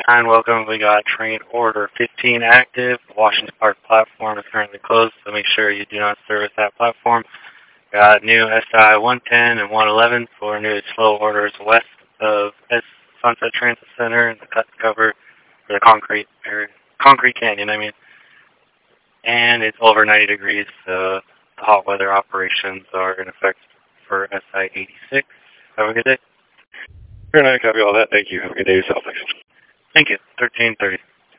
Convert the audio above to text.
And welcome. We got train order 15 active. Washington Park platform is currently closed, so make sure you do not service that platform. Got new SI 110 and 111 for new slow orders west of Sunset Transit Center and the cut cover for the concrete canyon, And it's over 90 degrees, so the hot weather operations are in effect for SI 86. Have a good day. Fair enough, copy all that. Thank you. Have a good day yourself. Thanks. Thank you. 1330.